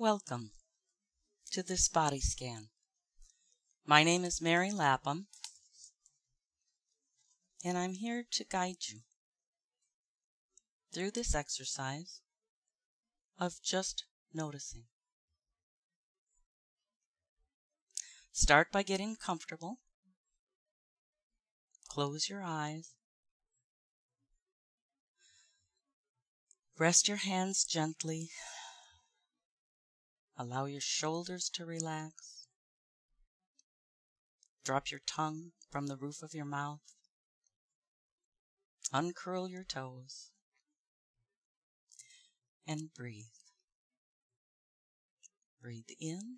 Welcome to this body scan. My name is Mary Lapham, and I'm here to guide you through this exercise of just noticing. Start by getting comfortable. Close your eyes. Rest your hands gently. Allow your shoulders to relax. Drop your tongue from the roof of your mouth. Uncurl your toes. And breathe. Breathe in.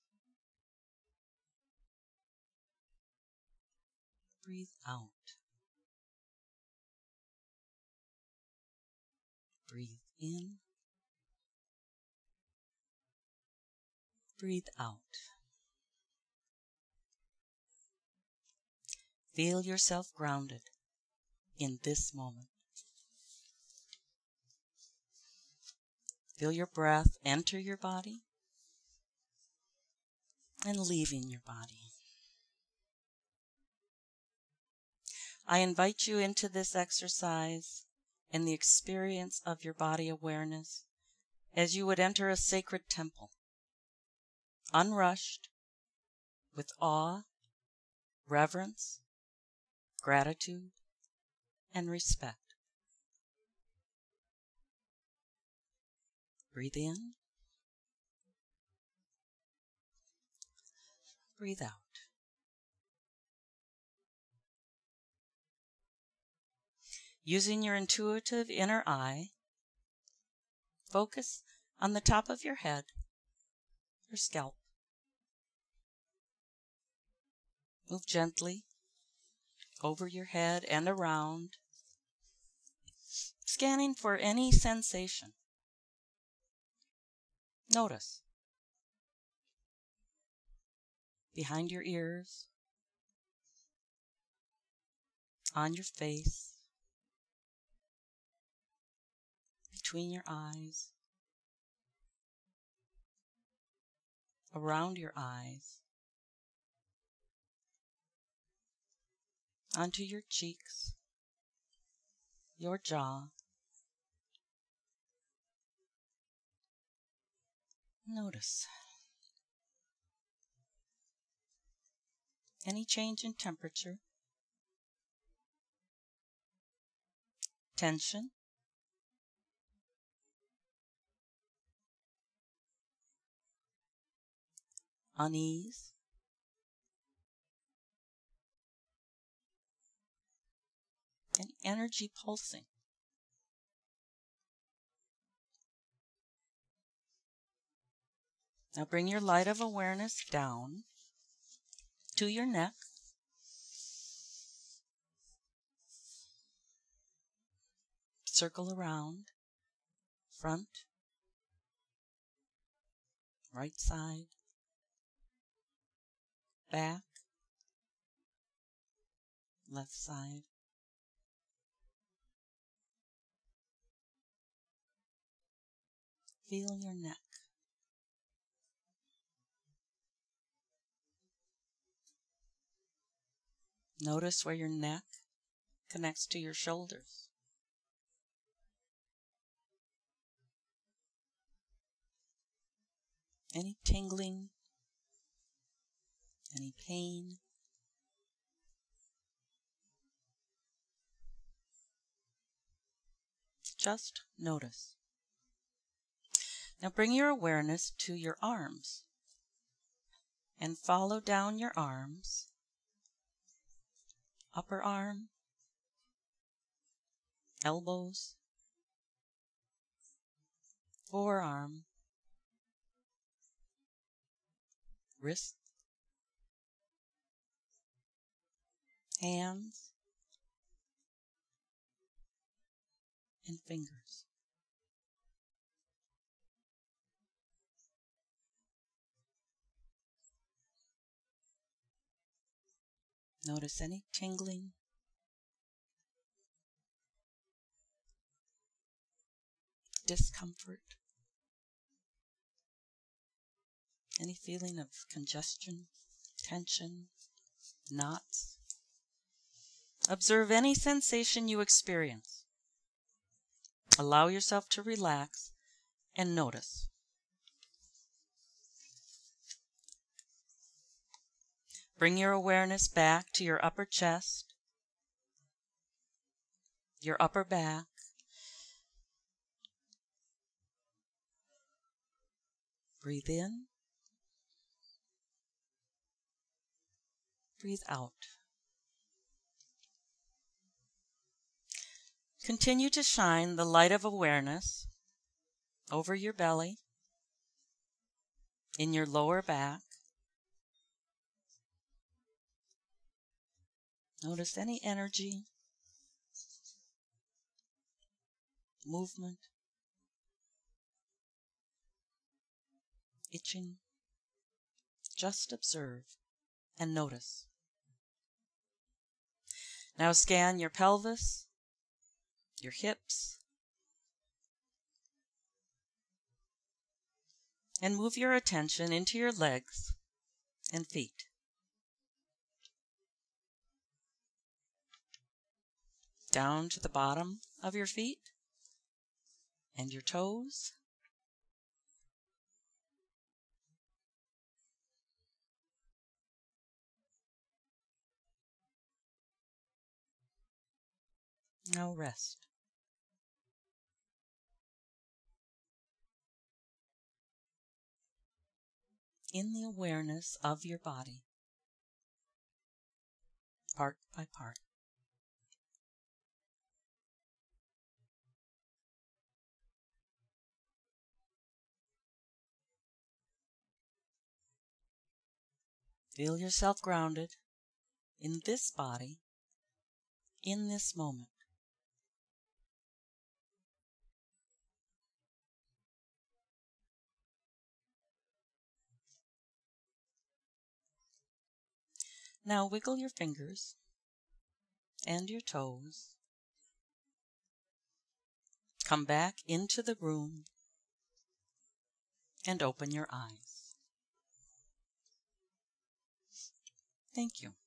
Breathe out. Breathe in. Breathe out. Feel yourself grounded in this moment. Feel your breath enter your body and leaving your body. I invite you into this exercise and the experience of your body awareness as you would enter a sacred temple, unrushed, with awe, reverence, gratitude, and respect. Breathe in. Breathe out. Using your intuitive inner eye, focus on the top of your head, your scalp. Move gently over your head and around, scanning for any sensation. Notice behind your ears, on your face, between your eyes, around your eyes, onto your cheeks, your jaw. Notice any change in temperature, tension, unease, and energy pulsing. Now bring your light of awareness down to your neck. Circle around, front, right side, back, left side. Feel your neck. Notice where your neck connects to your shoulders. Any tingling, any pain. Just notice. Now bring your awareness to your arms and follow down your arms. Upper arm, elbows, forearm, wrist, hands, and fingers. Notice any tingling, discomfort, Any feeling of congestion, tension, knots? Observe any sensation you experience. Allow yourself to relax and notice. Bring your awareness back to your upper chest, your upper back. Breathe in. Breathe out. Continue to shine the light of awareness over your belly, in your lower back. Notice any energy, movement, itching. Just observe and notice. Now scan your pelvis, your hips, and move your attention into your legs and feet. Down to the bottom of your feet and your toes. Now rest. In the awareness of your body, part by part. Feel yourself grounded in this body, in this moment. Now wiggle your fingers and your toes. Come back into the room and open your eyes. Thank you.